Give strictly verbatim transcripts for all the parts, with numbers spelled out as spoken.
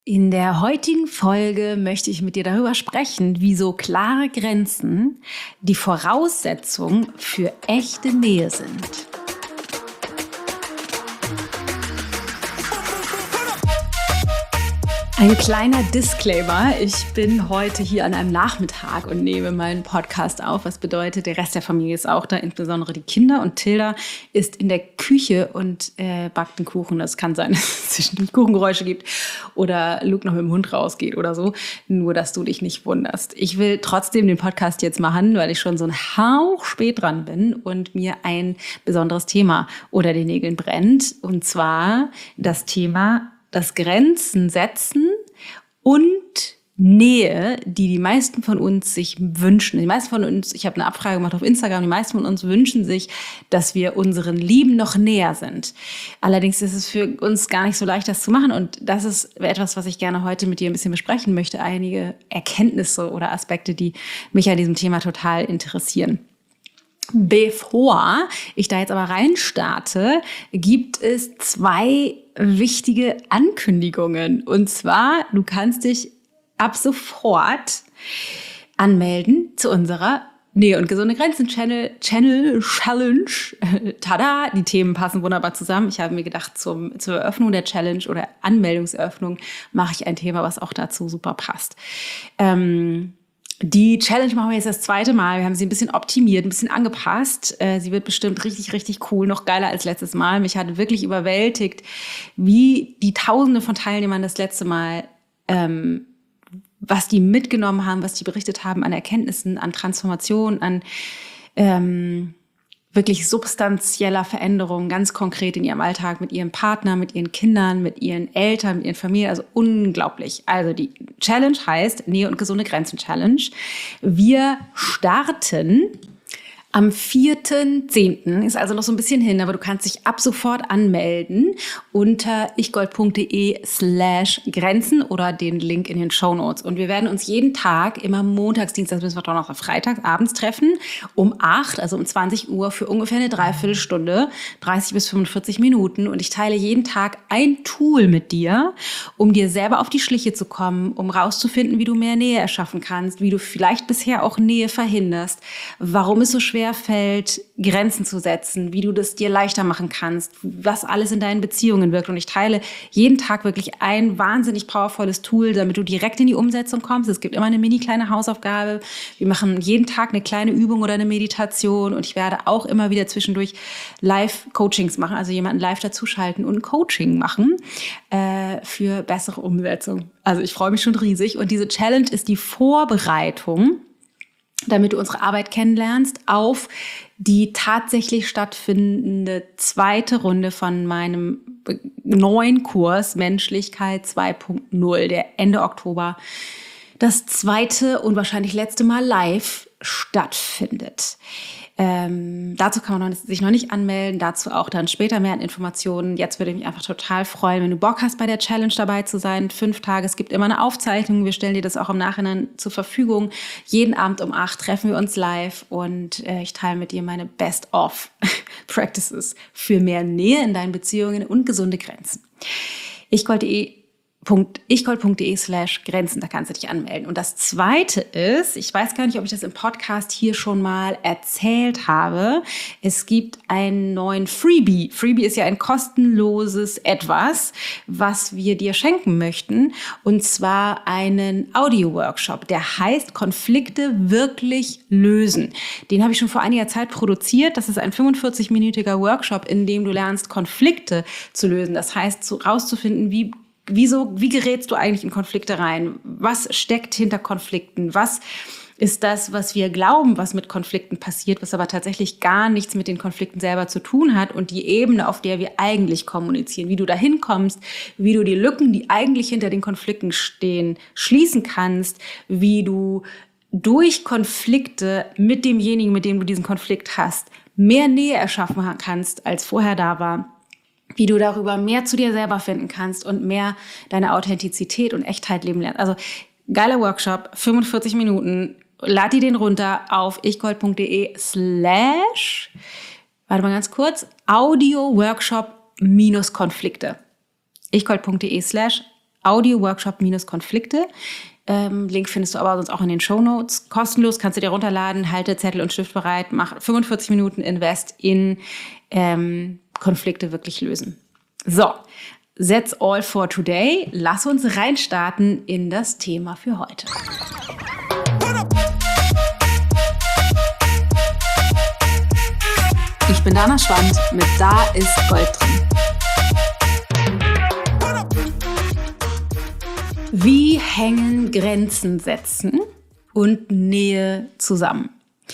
In der heutigen Folge möchte ich mit dir darüber sprechen, wieso klare Grenzen die Voraussetzung für echte Nähe sind. Ein kleiner Disclaimer, ich bin heute hier an einem Nachmittag und nehme meinen Podcast auf, was bedeutet, der Rest der Familie ist auch da, insbesondere die Kinder, und Tilda ist in der Küche und äh, backt einen Kuchen. Das kann sein, dass es zwischendurch Kuchengeräusche gibt oder Luke noch mit dem Hund rausgeht oder so, nur dass du dich nicht wunderst. Ich will trotzdem den Podcast jetzt machen, weil ich schon so ein Hauch spät dran bin und mir ein besonderes Thema unter den Nägeln brennt, und zwar das Thema das Grenzen setzen und Nähe, die die meisten von uns sich wünschen. Die meisten von uns, ich habe eine Abfrage gemacht auf Instagram, die meisten von uns wünschen sich, dass wir unseren Lieben noch näher sind. Allerdings ist es für uns gar nicht so leicht, das zu machen, und das ist etwas, was ich gerne heute mit dir ein bisschen besprechen möchte. Einige Erkenntnisse oder Aspekte, die mich an diesem Thema total interessieren. Bevor ich da jetzt aber rein starte, gibt es zwei wichtige Ankündigungen. Und zwar, du kannst dich ab sofort anmelden zu unserer Nähe und gesunde Grenzen Channel, Channel Challenge. Tada, die Themen passen wunderbar zusammen. Ich habe mir gedacht, zum, zur Eröffnung der Challenge oder Anmeldungseröffnung mache ich ein Thema, was auch dazu super passt. Ähm, Die Challenge machen wir jetzt das zweite Mal. Wir haben sie ein bisschen optimiert, ein bisschen angepasst. Sie wird bestimmt richtig, richtig cool, noch geiler als letztes Mal. Mich hat wirklich überwältigt, wie die Tausende von Teilnehmern das letzte Mal, ähm, was die mitgenommen haben, was die berichtet haben an Erkenntnissen, an Transformation, an ähm, wirklich substanzieller Veränderung, ganz konkret in ihrem Alltag, mit ihrem Partner, mit ihren Kindern, mit ihren Eltern, mit ihren Familien. Also unglaublich. Also die Challenge heißt Nähe und gesunde Grenzen Challenge. Wir starten am vierten zehnten Ist also noch so ein bisschen hin, aber du kannst dich ab sofort anmelden unter ichgold.de slash Grenzen oder den Link in den Shownotes. Und wir werden uns jeden Tag, immer montags, dienstags, bis Donnerstag, freitags abends treffen, um acht, also um zwanzig Uhr, für ungefähr eine Dreiviertelstunde, dreißig bis fünfundvierzig Minuten. Und ich teile jeden Tag ein Tool mit dir, um dir selber auf die Schliche zu kommen, um rauszufinden, wie du mehr Nähe erschaffen kannst, wie du vielleicht bisher auch Nähe verhinderst, warum es so schwer fällt, Grenzen zu setzen, wie du das dir leichter machen kannst, was alles in deinen Beziehungen wirkt. Und ich teile jeden Tag wirklich ein wahnsinnig powervolles Tool, damit du direkt in die Umsetzung kommst. Es gibt immer eine mini kleine Hausaufgabe. Wir machen jeden Tag eine kleine Übung oder eine Meditation, und ich werde auch immer wieder zwischendurch Live-Coachings machen, also jemanden live dazuschalten und ein Coaching machen äh, für bessere Umsetzung. Also ich freue mich schon riesig, und diese Challenge ist die Vorbereitung, damit du unsere Arbeit kennenlernst, auf die tatsächlich stattfindende zweite Runde von meinem neuen Kurs Menschlichkeit zwei Punkt null, der Ende Oktober das zweite und wahrscheinlich letzte Mal live stattfindet. Ähm, dazu kann man noch, sich noch nicht anmelden, dazu auch dann später mehr an Informationen. Jetzt würde ich mich einfach total freuen, wenn du Bock hast, bei der Challenge dabei zu sein. Fünf Tage, es gibt immer eine Aufzeichnung, wir stellen dir das auch im Nachhinein zur Verfügung. Jeden Abend um acht treffen wir uns live, und äh, ich teile mit dir meine Best-of-Practices für mehr Nähe in deinen Beziehungen und gesunde Grenzen. ichgold.de ichgold.de slash Grenzen, da kannst du dich anmelden. Und das Zweite ist, ich weiß gar nicht, ob ich das im Podcast hier schon mal erzählt habe, es gibt einen neuen Freebie. Freebie ist ja ein kostenloses Etwas, was wir dir schenken möchten, und zwar einen Audio-Workshop, der heißt Konflikte wirklich lösen. Den habe ich schon vor einiger Zeit produziert. Das ist ein fünfundvierzig-minütiger Workshop, in dem du lernst, Konflikte zu lösen. Das heißt, so rauszufinden, wie Wieso, wie gerätst du eigentlich in Konflikte rein? Was steckt hinter Konflikten? Was ist das, was wir glauben, was mit Konflikten passiert, was aber tatsächlich gar nichts mit den Konflikten selber zu tun hat, und die Ebene, auf der wir eigentlich kommunizieren, wie du da hinkommst, wie du die Lücken, die eigentlich hinter den Konflikten stehen, schließen kannst, wie du durch Konflikte mit demjenigen, mit dem du diesen Konflikt hast, mehr Nähe erschaffen kannst, als vorher da war. Wie du darüber mehr zu dir selber finden kannst und mehr deine Authentizität und Echtheit leben lernst. Also geiler Workshop, fünfundvierzig Minuten. Lad dir den runter auf ichgold.de slash, warte mal ganz kurz, Audio Workshop minus Konflikte. ichgold.de slash Audio-Workshop-Konflikte. Ähm, Link findest du aber sonst auch in den Shownotes. Kostenlos, kannst du dir runterladen, halte Zettel und Stift bereit, mach fünfundvierzig Minuten Invest in ähm, Konflikte wirklich lösen. So, that's all for today. Lass uns reinstarten in das Thema für heute. Ich bin Dana Schwand mit Da ist Gold drin. Wie hängen Grenzen setzen und Nähe zusammen?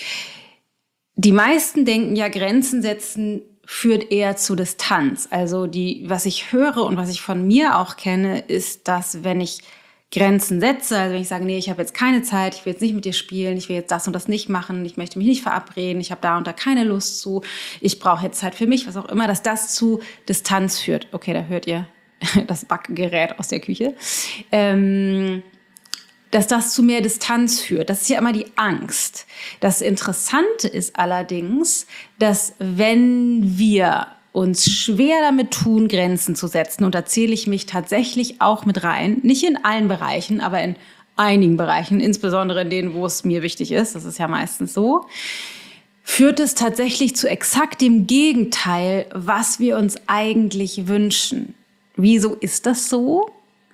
Die meisten denken ja, Grenzen setzen führt eher zu Distanz. Also die, was ich höre und was ich von mir auch kenne, ist, dass wenn ich Grenzen setze, also wenn ich sage, nee, ich habe jetzt keine Zeit, ich will jetzt nicht mit dir spielen, ich will jetzt das und das nicht machen, ich möchte mich nicht verabreden, ich habe da und da keine Lust zu, ich brauche jetzt Zeit für mich, was auch immer, dass das zu Distanz führt. Okay, da hört ihr das Backgerät aus der Küche. Ähm, dass das zu mehr Distanz führt. Das ist ja immer die Angst. Das Interessante ist allerdings, dass wenn wir uns schwer damit tun, Grenzen zu setzen, und da zähle ich mich tatsächlich auch mit rein, nicht in allen Bereichen, aber in einigen Bereichen, insbesondere in denen, wo es mir wichtig ist, das ist ja meistens so, führt es tatsächlich zu exakt dem Gegenteil, was wir uns eigentlich wünschen. Wieso ist das so?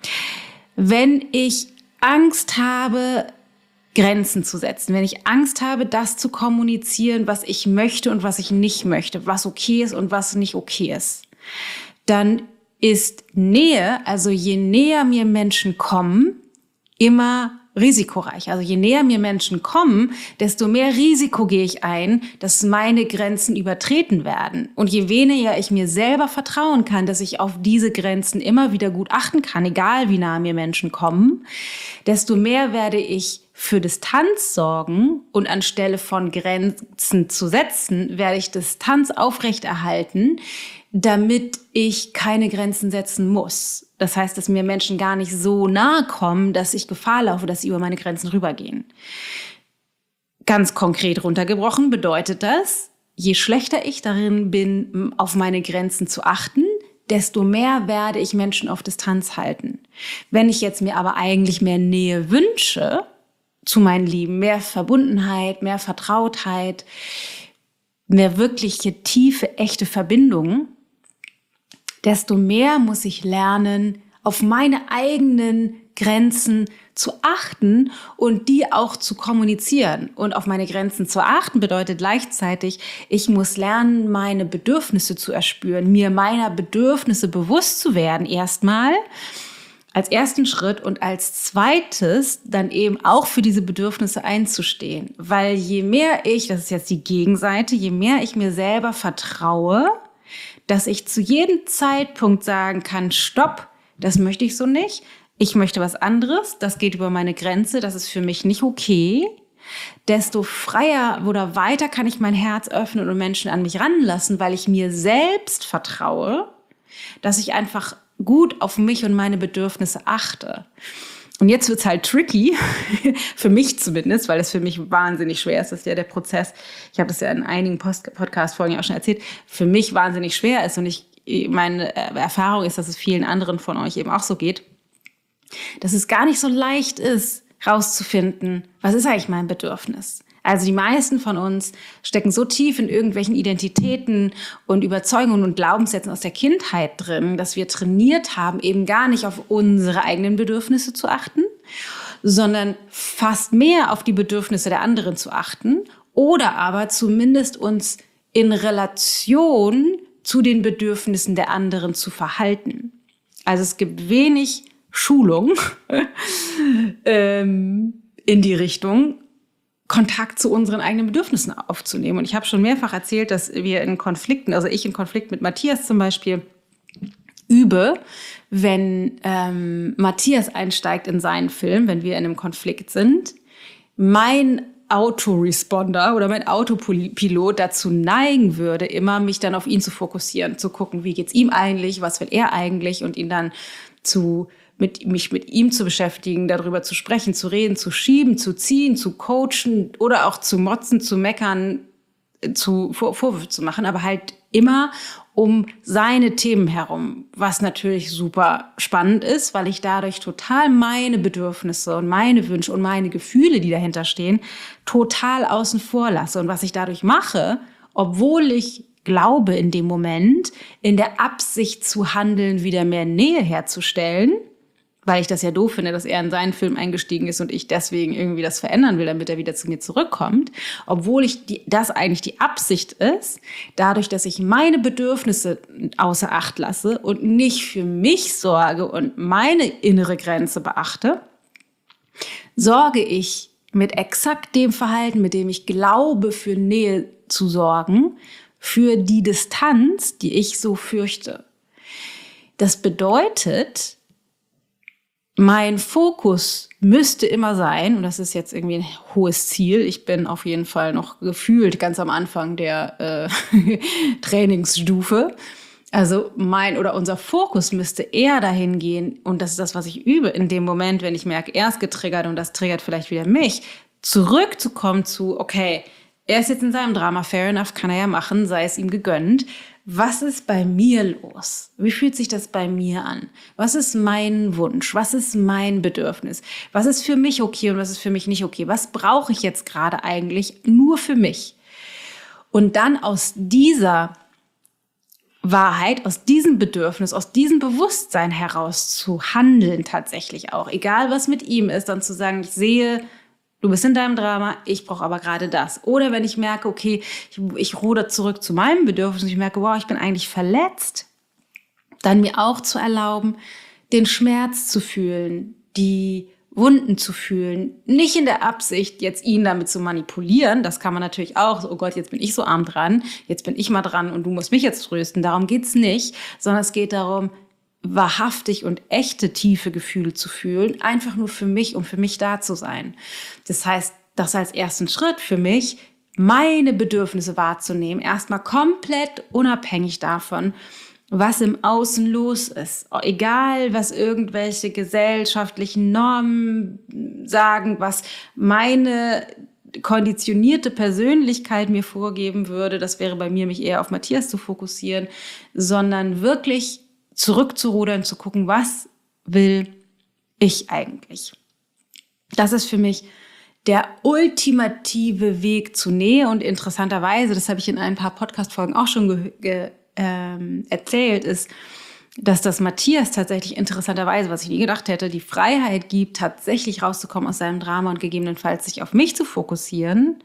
Wenn ich Angst habe, Grenzen zu setzen, wenn ich Angst habe, das zu kommunizieren, was ich möchte und was ich nicht möchte, was okay ist und was nicht okay ist, dann ist Nähe, also je näher mir Menschen kommen, immer risikoreich. Also je näher mir Menschen kommen, desto mehr Risiko gehe ich ein, dass meine Grenzen übertreten werden. Und je weniger ich mir selber vertrauen kann, dass ich auf diese Grenzen immer wieder gut achten kann, egal wie nah mir Menschen kommen, desto mehr werde ich für Distanz sorgen, und anstelle von Grenzen zu setzen, werde ich Distanz aufrechterhalten, damit ich keine Grenzen setzen muss. Das heißt, dass mir Menschen gar nicht so nahe kommen, dass ich Gefahr laufe, dass sie über meine Grenzen rübergehen. Ganz konkret runtergebrochen bedeutet das, je schlechter ich darin bin, auf meine Grenzen zu achten, desto mehr werde ich Menschen auf Distanz halten. Wenn ich jetzt mir aber eigentlich mehr Nähe wünsche zu meinen Lieben, mehr Verbundenheit, mehr Vertrautheit, mehr wirkliche, tiefe, echte Verbindungen, desto mehr muss ich lernen, auf meine eigenen Grenzen zu achten und die auch zu kommunizieren. Und auf meine Grenzen zu achten bedeutet gleichzeitig, ich muss lernen, meine Bedürfnisse zu erspüren, mir meiner Bedürfnisse bewusst zu werden erstmal, als ersten Schritt, und als zweites dann eben auch für diese Bedürfnisse einzustehen. Weil je mehr ich, das ist jetzt die Gegenseite, je mehr ich mir selber vertraue, dass ich zu jedem Zeitpunkt sagen kann, stopp, das möchte ich so nicht, ich möchte was anderes, das geht über meine Grenze, das ist für mich nicht okay, desto freier oder weiter kann ich mein Herz öffnen und Menschen an mich ranlassen, weil ich mir selbst vertraue, dass ich einfach gut auf mich und meine Bedürfnisse achte. Und jetzt wird's halt tricky, für mich zumindest, weil es für mich wahnsinnig schwer ist. Das ist ja der Prozess, ich habe das ja in einigen Podcast-Folgen auch schon erzählt, für mich wahnsinnig schwer ist. Und ich, meine Erfahrung ist, dass es vielen anderen von euch eben auch so geht, dass es gar nicht so leicht ist, rauszufinden, was ist eigentlich mein Bedürfnis. Also die meisten von uns stecken so tief in irgendwelchen Identitäten und Überzeugungen und Glaubenssätzen aus der Kindheit drin, dass wir trainiert haben, eben gar nicht auf unsere eigenen Bedürfnisse zu achten, sondern fast mehr auf die Bedürfnisse der anderen zu achten oder aber zumindest uns in Relation zu den Bedürfnissen der anderen zu verhalten. Also es gibt wenig Schulung ähm, in die Richtung, Kontakt zu unseren eigenen Bedürfnissen aufzunehmen. Und ich habe schon mehrfach erzählt, dass wir in Konflikten, also ich in Konflikt mit Matthias zum Beispiel, übe, wenn ähm, Matthias einsteigt in seinen Film, wenn wir in einem Konflikt sind, mein Autoresponder oder mein Autopilot dazu neigen würde, immer mich dann auf ihn zu fokussieren, zu gucken, wie geht's ihm eigentlich, was will er eigentlich, und ihn dann zu mit mich mit ihm zu beschäftigen, darüber zu sprechen, zu reden, zu schieben, zu ziehen, zu coachen oder auch zu motzen, zu meckern, zu Vor- Vorwürfe zu machen, aber halt immer um seine Themen herum, was natürlich super spannend ist, weil ich dadurch total meine Bedürfnisse und meine Wünsche und meine Gefühle, die dahinter stehen, total außen vor lasse. Und was ich dadurch mache, obwohl ich glaube in dem Moment, in der Absicht zu handeln, wieder mehr Nähe herzustellen, weil ich das ja doof finde, dass er in seinen Film eingestiegen ist und ich deswegen irgendwie das verändern will, damit er wieder zu mir zurückkommt. Obwohl ich die, das eigentlich die Absicht ist, dadurch, dass ich meine Bedürfnisse außer Acht lasse und nicht für mich sorge und meine innere Grenze beachte, sorge ich mit exakt dem Verhalten, mit dem ich glaube, für Nähe zu sorgen, für die Distanz, die ich so fürchte. Das bedeutet, mein Fokus müsste immer sein, und das ist jetzt irgendwie ein hohes Ziel, ich bin auf jeden Fall noch gefühlt ganz am Anfang der äh, Trainingsstufe, also mein oder unser Fokus müsste eher dahin gehen, und das ist das, was ich übe, in dem Moment, wenn ich merke, er ist getriggert und das triggert vielleicht wieder mich, zurückzukommen zu, okay, er ist jetzt in seinem Drama, fair enough, kann er ja machen, sei es ihm gegönnt. Was ist bei mir los? Wie fühlt sich das bei mir an? Was ist mein Wunsch? Was ist mein Bedürfnis? Was ist für mich okay und was ist für mich nicht okay? Was brauche ich jetzt gerade eigentlich nur für mich? Und dann aus dieser Wahrheit, aus diesem Bedürfnis, aus diesem Bewusstsein heraus zu handeln tatsächlich auch. Egal, was mit ihm ist, dann zu sagen, ich sehe, du bist in deinem Drama, ich brauche aber gerade das. Oder wenn ich merke, okay, ich, ich ruder zurück zu meinem Bedürfnis und ich merke, wow, ich bin eigentlich verletzt, dann mir auch zu erlauben, den Schmerz zu fühlen, die Wunden zu fühlen. Nicht in der Absicht, jetzt ihn damit zu manipulieren. Das kann man natürlich auch. Oh Gott, jetzt bin ich so arm dran. Jetzt bin ich mal dran und du musst mich jetzt trösten. Darum geht's nicht. Sondern es geht darum, wahrhaftig und echte tiefe Gefühle zu fühlen, einfach nur für mich, um für mich da zu sein. Das heißt, das als ersten Schritt für mich, meine Bedürfnisse wahrzunehmen, erstmal komplett unabhängig davon, was im Außen los ist. Egal, was irgendwelche gesellschaftlichen Normen sagen, was meine konditionierte Persönlichkeit mir vorgeben würde, das wäre bei mir, mich eher auf Matthias zu fokussieren, sondern wirklich zurückzurudern, zu gucken, was will ich eigentlich? Das ist für mich der ultimative Weg zu Nähe und interessanterweise, das habe ich in ein paar Podcast-Folgen auch schon ge- ge- ähm, erzählt, ist, dass das Matthias tatsächlich interessanterweise, was ich nie gedacht hätte, die Freiheit gibt, tatsächlich rauszukommen aus seinem Drama und gegebenenfalls sich auf mich zu fokussieren.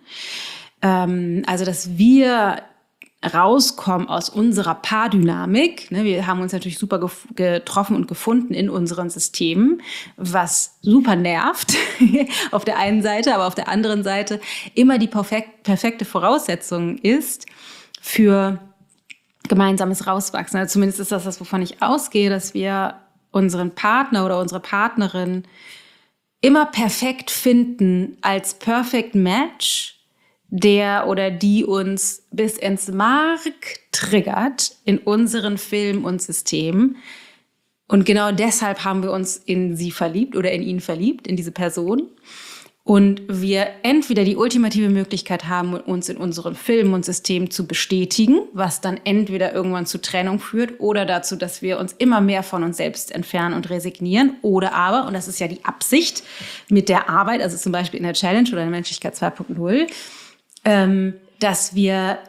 Ähm, also, dass wir rauskommen aus unserer Paardynamik. Wir haben uns natürlich super gef- getroffen und gefunden in unseren Systemen, was super nervt auf der einen Seite, aber auf der anderen Seite immer die perfekt, perfekte Voraussetzung ist für gemeinsames Rauswachsen. Also zumindest ist das das, wovon ich ausgehe, dass wir unseren Partner oder unsere Partnerin immer perfekt finden als Perfect Match, der oder die uns bis ins Mark triggert in unseren Film und Systemen. Und genau deshalb haben wir uns in sie verliebt oder in ihn verliebt, in diese Person. Und wir entweder die ultimative Möglichkeit haben, uns in unseren Filmen und Systemen zu bestätigen, was dann entweder irgendwann zu Trennung führt oder dazu, dass wir uns immer mehr von uns selbst entfernen und resignieren. Oder aber, und das ist ja die Absicht mit der Arbeit, also zum Beispiel in der Challenge oder in der Menschlichkeit zwei Punkt null, ähm, dass wir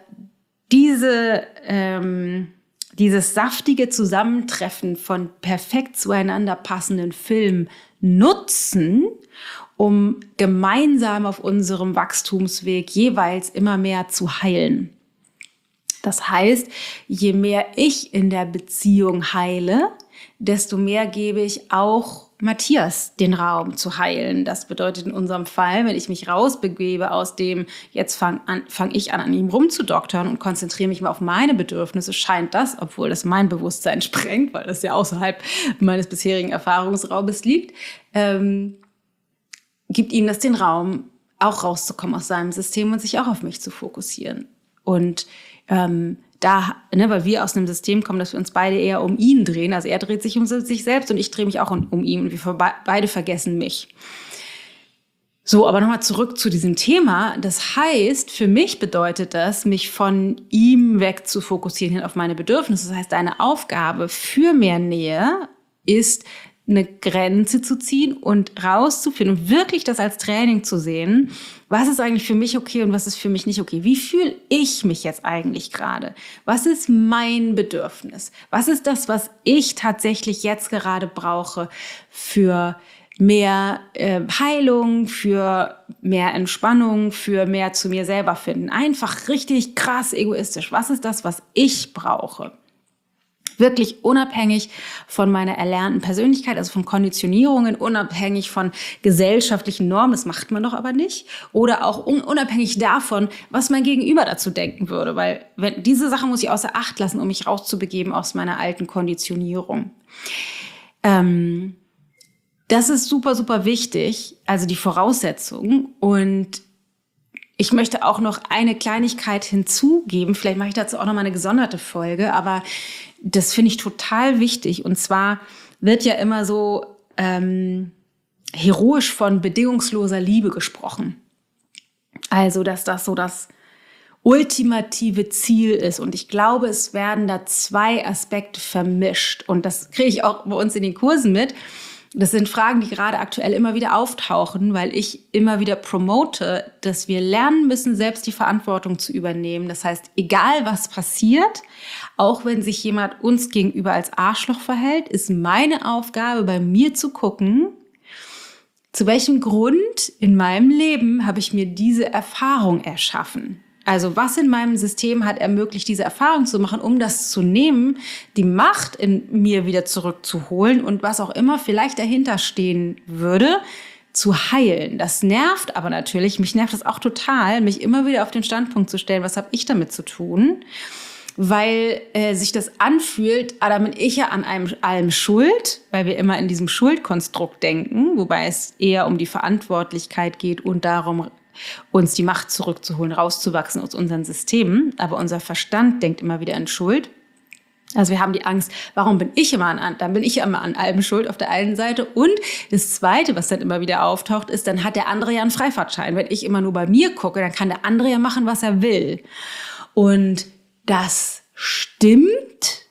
diese, ähm, dieses saftige Zusammentreffen von perfekt zueinander passenden Filmen nutzen, um gemeinsam auf unserem Wachstumsweg jeweils immer mehr zu heilen. Das heißt, je mehr ich in der Beziehung heile, desto mehr gebe ich auch Matthias den Raum zu heilen. Das bedeutet in unserem Fall, wenn ich mich rausbegebe aus dem, jetzt fange fang ich an, an ihm rumzudoktern und konzentriere mich mal auf meine Bedürfnisse, scheint das, obwohl das mein Bewusstsein sprengt, weil das ja außerhalb meines bisherigen Erfahrungsraumes liegt, ähm, gibt ihm das den Raum, auch rauszukommen aus seinem System und sich auch auf mich zu fokussieren. Und ähm, da, ne, weil wir aus einem System kommen, dass wir uns beide eher um ihn drehen. Also er dreht sich um sich selbst und ich drehe mich auch um, um ihn und wir beide vergessen mich. So, aber nochmal zurück zu diesem Thema. Das heißt, für mich bedeutet das, mich von ihm weg zu fokussieren hin auf meine Bedürfnisse. Das heißt, deine Aufgabe für mehr Nähe ist, eine Grenze zu ziehen und rauszufinden und wirklich das als Training zu sehen. Was ist eigentlich für mich okay und was ist für mich nicht okay? Wie fühle ich mich jetzt eigentlich gerade? Was ist mein Bedürfnis? Was ist das, was ich tatsächlich jetzt gerade brauche für mehr äh, Heilung, für mehr Entspannung, für mehr zu mir selber finden? Einfach richtig krass egoistisch. Was ist das, was ich brauche? Wirklich unabhängig von meiner erlernten Persönlichkeit, also von Konditionierungen, unabhängig von gesellschaftlichen Normen, das macht man doch aber nicht. Oder auch un- unabhängig davon, was mein Gegenüber dazu denken würde. Weil wenn, diese Sache muss ich außer Acht lassen, um mich rauszubegeben aus meiner alten Konditionierung. Ähm, das ist super, super wichtig, also die Voraussetzung. Und ich möchte auch noch eine Kleinigkeit hinzugeben. Vielleicht mache ich dazu auch noch mal eine gesonderte Folge, aber das finde ich total wichtig. Und zwar wird ja immer so ähm, heroisch von bedingungsloser Liebe gesprochen. Also, dass das so das ultimative Ziel ist. Und ich glaube, es werden da zwei Aspekte vermischt. Und das kriege ich auch bei uns in den Kursen mit. Das sind Fragen, die gerade aktuell immer wieder auftauchen, weil ich immer wieder promote, dass wir lernen müssen, selbst die Verantwortung zu übernehmen. Das heißt, egal was passiert, auch wenn sich jemand uns gegenüber als Arschloch verhält, ist meine Aufgabe, bei mir zu gucken, zu welchem Grund in meinem Leben habe ich mir diese Erfahrung erschaffen. Also was in meinem System hat ermöglicht, diese Erfahrung zu machen, um das zu nehmen, die Macht in mir wieder zurückzuholen und was auch immer vielleicht dahinter stehen würde, zu heilen. Das nervt aber natürlich, mich nervt das auch total, mich immer wieder auf den Standpunkt zu stellen, was habe ich damit zu tun? Weil äh, sich das anfühlt, ah, da bin ich ja an einem, allem schuld, weil wir immer in diesem Schuldkonstrukt denken, wobei es eher um die Verantwortlichkeit geht und darum, uns die Macht zurückzuholen, rauszuwachsen aus unseren Systemen. Aber unser Verstand denkt immer wieder an Schuld. Also wir haben die Angst, warum bin ich immer an, dann bin ich immer an allem schuld auf der einen Seite. Und das Zweite, was dann immer wieder auftaucht, ist, dann hat der andere ja einen Freifahrtschein. Wenn ich immer nur bei mir gucke, dann kann der andere ja machen, was er will. Und das stimmt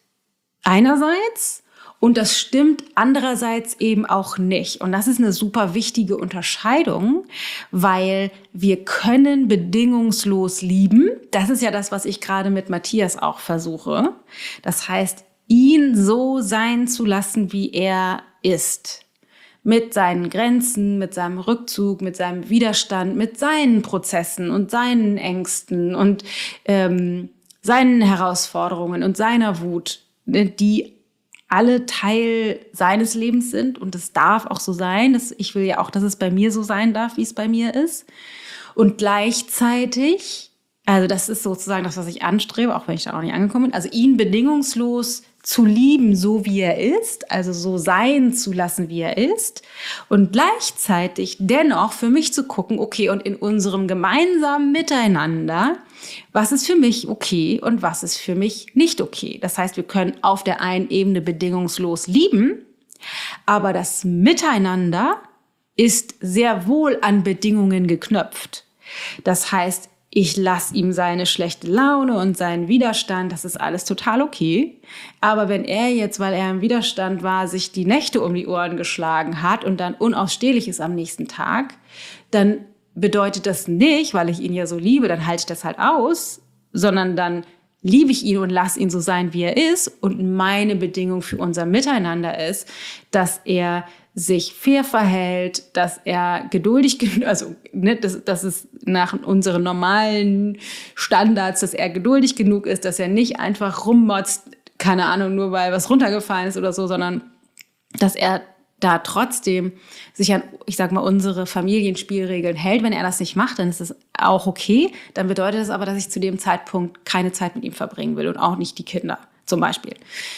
einerseits und das stimmt andererseits eben auch nicht. Und das ist eine super wichtige Unterscheidung, weil wir können bedingungslos lieben. Das ist ja das, was ich gerade mit Matthias auch versuche. Das heißt, ihn so sein zu lassen, wie er ist. Mit seinen Grenzen, mit seinem Rückzug, mit seinem Widerstand, mit seinen Prozessen und seinen Ängsten und ähm, seinen Herausforderungen und seiner Wut, die alle Teil seines Lebens sind. Und es darf auch so sein. Dass ich will ja auch, dass es bei mir so sein darf, wie es bei mir ist. Und gleichzeitig, also das ist sozusagen das, was ich anstrebe, auch wenn ich da noch nicht angekommen bin, also ihn bedingungslos zu lieben, so wie er ist, also so sein zu lassen, wie er ist. Und gleichzeitig dennoch für mich zu gucken, okay, und in unserem gemeinsamen Miteinander, was ist für mich okay und was ist für mich nicht okay. Das heißt, wir können auf der einen Ebene bedingungslos lieben, aber das Miteinander ist sehr wohl an Bedingungen geknüpft. Das heißt, ich lasse ihm seine schlechte Laune und seinen Widerstand, das ist alles total okay. Aber wenn er jetzt, weil er im Widerstand war, sich die Nächte um die Ohren geschlagen hat und dann unausstehlich ist am nächsten Tag, dann bedeutet das nicht, weil ich ihn ja so liebe, dann halte ich das halt aus, sondern dann liebe ich ihn und lasse ihn so sein, wie er ist. Und meine Bedingung für unser Miteinander ist, dass er sich fair verhält, dass er geduldig, also ne, das, das ist nach unseren normalen Standards, dass er geduldig genug ist, dass er nicht einfach rummotzt, keine Ahnung, nur weil was runtergefallen ist oder so, sondern dass er da trotzdem sich an, ich sag mal, unsere Familienspielregeln hält. Wenn er das nicht macht, dann ist es auch okay. Dann bedeutet das aber, dass ich zu dem Zeitpunkt keine Zeit mit ihm verbringen will und auch nicht die Kinder zum Beispiel.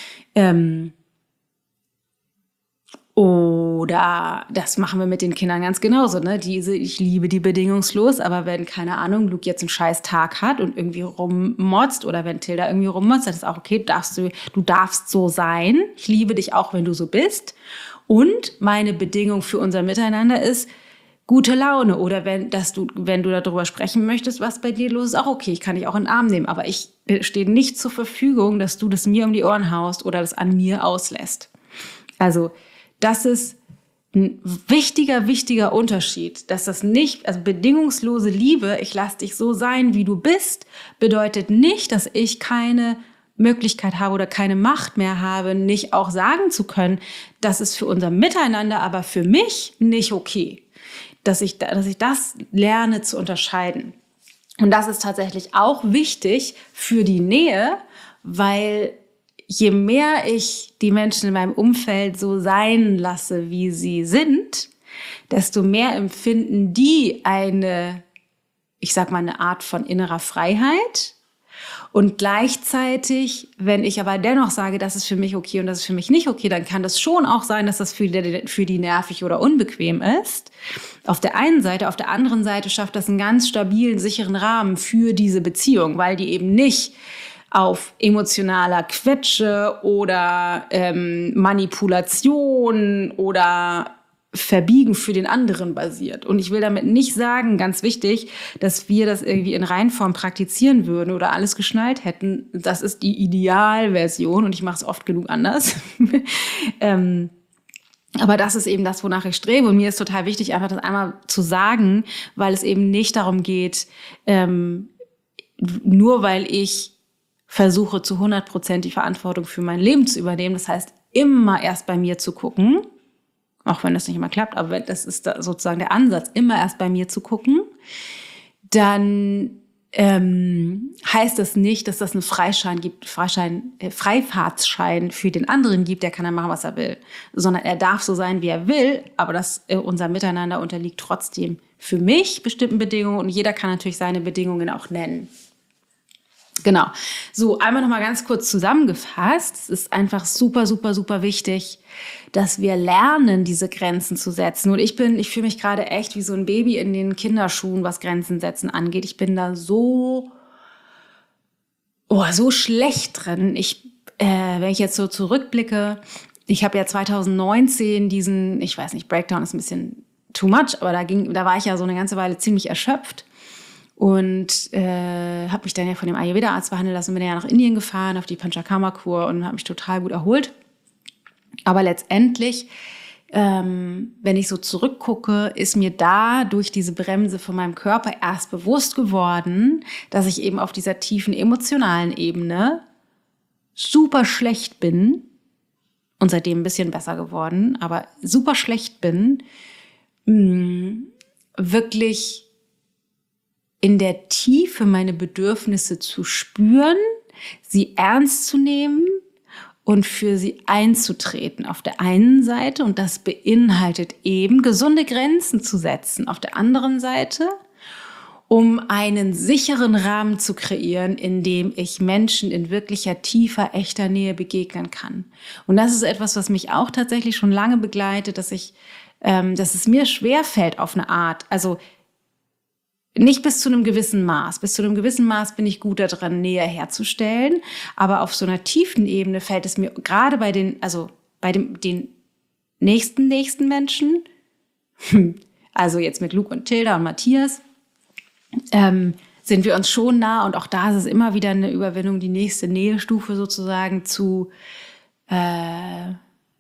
Ähm Oder das machen wir mit den Kindern ganz genauso, ne? Diese, ich liebe die bedingungslos, aber wenn, keine Ahnung, Luke jetzt einen scheiß Tag hat und irgendwie rummotzt oder wenn Tilda irgendwie rummotzt, dann ist auch okay, darfst du, du darfst so sein. Ich liebe dich auch, wenn du so bist. Und meine Bedingung für unser Miteinander ist, gute Laune oder wenn, dass du, wenn du darüber sprechen möchtest, was bei dir los ist, auch okay, ich kann dich auch in den Arm nehmen, aber ich stehe nicht zur Verfügung, dass du das mir um die Ohren haust oder das an mir auslässt. Also das ist ein wichtiger, wichtiger Unterschied, dass das nicht, also bedingungslose Liebe, ich lasse dich so sein, wie du bist, bedeutet nicht, dass ich keine Möglichkeit habe oder keine Macht mehr habe, nicht auch sagen zu können, das ist für unser Miteinander, aber für mich nicht okay. Dass ich, dass ich das lerne zu unterscheiden. Und das ist tatsächlich auch wichtig für die Nähe, weil je mehr ich die Menschen in meinem Umfeld so sein lasse, wie sie sind, desto mehr empfinden die eine, ich sag mal, eine Art von innerer Freiheit. Und gleichzeitig, wenn ich aber dennoch sage, das ist für mich okay und das ist für mich nicht okay, dann kann das schon auch sein, dass das für die, für die nervig oder unbequem ist. Auf der einen Seite, auf der anderen Seite schafft das einen ganz stabilen, sicheren Rahmen für diese Beziehung, weil die eben nicht auf emotionaler Quetsche oder ähm, Manipulation oder Verbiegen für den anderen basiert. Und ich will damit nicht sagen, ganz wichtig, dass wir das irgendwie in Reinform praktizieren würden oder alles geschnallt hätten. Das ist die Idealversion und ich mache es oft genug anders. ähm, aber das ist eben das, wonach ich strebe. Und mir ist total wichtig, einfach das einmal zu sagen, weil es eben nicht darum geht, ähm, nur weil ich versuche, zu hundert Prozent die Verantwortung für mein Leben zu übernehmen. Das heißt, immer erst bei mir zu gucken, auch wenn das nicht immer klappt, aber das ist da sozusagen der Ansatz, immer erst bei mir zu gucken, dann ähm, heißt das nicht, dass das einen Freischein gibt, Freischein, äh, Freifahrtsschein für den anderen gibt, der kann dann machen, was er will, sondern er darf so sein, wie er will, aber das, äh, unser Miteinander unterliegt trotzdem für mich bestimmten Bedingungen und jeder kann natürlich seine Bedingungen auch nennen. Genau. So, einmal noch mal ganz kurz zusammengefasst. Es ist einfach super, super, super wichtig, dass wir lernen, diese Grenzen zu setzen. Und ich bin, ich fühle mich gerade echt wie so ein Baby in den Kinderschuhen, was Grenzen setzen angeht. Ich bin da so, oh, so schlecht drin. Ich, äh, wenn ich jetzt so zurückblicke, ich habe ja zwanzig neunzehn diesen, ich weiß nicht, Breakdown ist ein bisschen too much, aber da ging, da war ich ja so eine ganze Weile ziemlich erschöpft. Und äh, habe mich dann ja von dem Ayurveda-Arzt behandeln lassen und bin ja nach Indien gefahren auf die Panchakarma-Kur und habe mich total gut erholt. Aber letztendlich, ähm, wenn ich so zurückgucke, ist mir da durch diese Bremse von meinem Körper erst bewusst geworden, dass ich eben auf dieser tiefen emotionalen Ebene super schlecht bin und seitdem ein bisschen besser geworden, aber super schlecht bin, mh, wirklich in der Tiefe meine Bedürfnisse zu spüren, sie ernst zu nehmen und für sie einzutreten auf der einen Seite. Und das beinhaltet eben, gesunde Grenzen zu setzen auf der anderen Seite, um einen sicheren Rahmen zu kreieren, in dem ich Menschen in wirklicher, tiefer, echter Nähe begegnen kann. Und das ist etwas, was mich auch tatsächlich schon lange begleitet, dass ich, ähm, dass es mir schwerfällt auf eine Art, also nicht bis zu einem gewissen Maß. Bis zu einem gewissen Maß bin ich gut daran, Nähe herzustellen. Aber auf so einer tiefen Ebene fällt es mir gerade bei den, also bei dem, den nächsten, nächsten Menschen, also jetzt mit Luke und Tilda und Matthias, ähm, sind wir uns schon nah. Und auch da ist es immer wieder eine Überwindung, die nächste Nähestufe sozusagen zu, äh,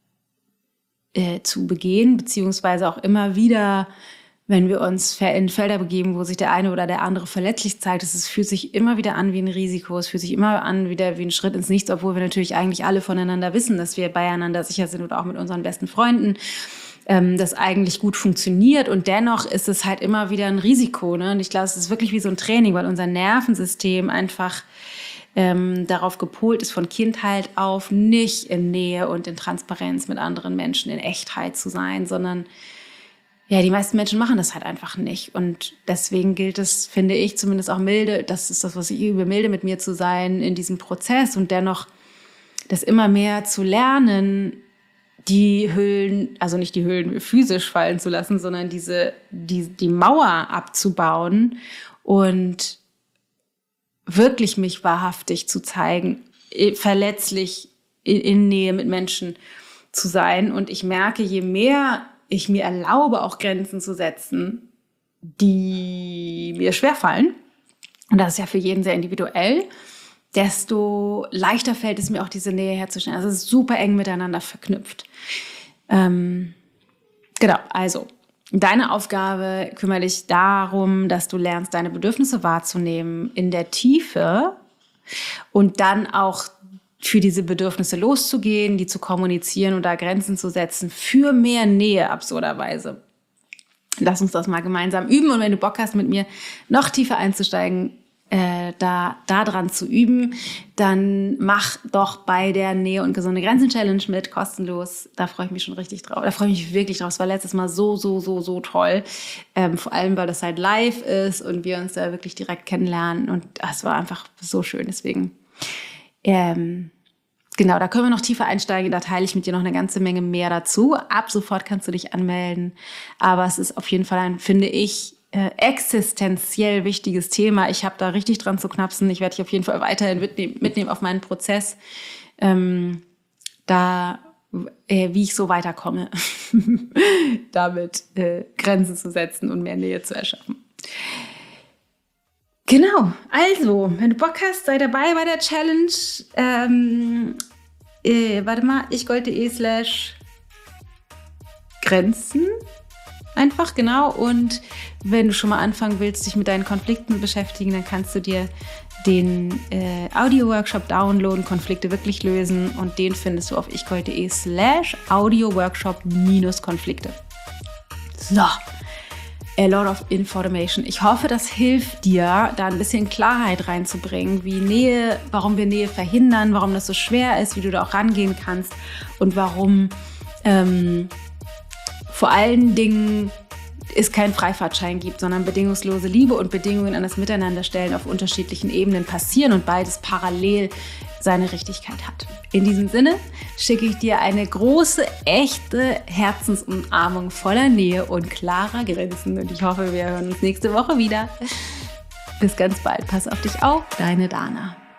äh, zu begehen, beziehungsweise auch immer wieder, wenn wir uns in Felder begeben, wo sich der eine oder der andere verletzlich zeigt, es fühlt sich immer wieder an wie ein Risiko, es fühlt sich immer an wieder wie ein Schritt ins Nichts, obwohl wir natürlich eigentlich alle voneinander wissen, dass wir beieinander sicher sind oder auch mit unseren besten Freunden, ähm, das eigentlich gut funktioniert und dennoch ist es halt immer wieder ein Risiko, ne? Und ich glaube, es ist wirklich wie so ein Training, weil unser Nervensystem einfach ähm, darauf gepolt ist, von Kindheit auf nicht in Nähe und in Transparenz mit anderen Menschen, in Echtheit zu sein, sondern ja, die meisten Menschen machen das halt einfach nicht. Und deswegen gilt es, finde ich, zumindest auch milde, das ist das, was ich übe, milde mit mir zu sein in diesem Prozess und dennoch das immer mehr zu lernen, die Hüllen, also nicht die Hüllen physisch fallen zu lassen, sondern diese, die, die Mauer abzubauen und wirklich mich wahrhaftig zu zeigen, verletzlich in Nähe mit Menschen zu sein. Und ich merke, je mehr ich mir erlaube, auch Grenzen zu setzen, die mir schwerfallen, und das ist ja für jeden sehr individuell, desto leichter fällt es mir auch, diese Nähe herzustellen. Also es ist super eng miteinander verknüpft. Ähm, genau, also deine Aufgabe, kümmere dich darum, dass du lernst, deine Bedürfnisse wahrzunehmen in der Tiefe und dann auch für diese Bedürfnisse loszugehen, die zu kommunizieren und da Grenzen zu setzen für mehr Nähe, absurderweise. Lass uns das mal gemeinsam üben, und wenn du Bock hast, mit mir noch tiefer einzusteigen, Äh, da, da dran zu üben, dann mach doch bei der Nähe und gesunde Grenzen Challenge mit, kostenlos. Da freue ich mich schon richtig drauf. Da freue ich mich wirklich drauf. Es war letztes Mal so, so, so, so toll. Ähm, vor allem, weil das halt live ist und wir uns da wirklich direkt kennenlernen. Und es war einfach so schön. Deswegen, ähm, genau, da können wir noch tiefer einsteigen. Da teile ich mit dir noch eine ganze Menge mehr dazu. Ab sofort kannst du dich anmelden. Aber es ist auf jeden Fall ein, finde ich, Äh, existenziell wichtiges Thema. Ich habe da richtig dran zu knapsen. Ich werde dich auf jeden Fall weiterhin mitnehmen, mitnehmen auf meinen Prozess, ähm, da äh, wie ich so weiterkomme, damit äh, Grenzen zu setzen und mehr Nähe zu erschaffen. Genau, also, wenn du Bock hast, sei dabei bei der Challenge. Ähm, äh, warte mal, ichgold.de slash Grenzen. Einfach, genau. Und wenn du schon mal anfangen willst, dich mit deinen Konflikten beschäftigen, dann kannst du dir den äh, Audio-Workshop downloaden, Konflikte wirklich lösen. Und den findest du auf ichgold.de slash Audio-Workshop minus Konflikte. So, a lot of information. Ich hoffe, das hilft dir, da ein bisschen Klarheit reinzubringen, wie Nähe, warum wir Nähe verhindern, warum das so schwer ist, wie du da auch rangehen kannst und warum ähm, vor allen Dingen es keinen Freifahrtschein gibt, sondern bedingungslose Liebe und Bedingungen an das Miteinanderstellen auf unterschiedlichen Ebenen passieren und beides parallel seine Richtigkeit hat. In diesem Sinne schicke ich dir eine große, echte Herzensumarmung voller Nähe und klarer Grenzen, und ich hoffe, wir hören uns nächste Woche wieder. Bis ganz bald. Pass auf dich auf, deine Dana.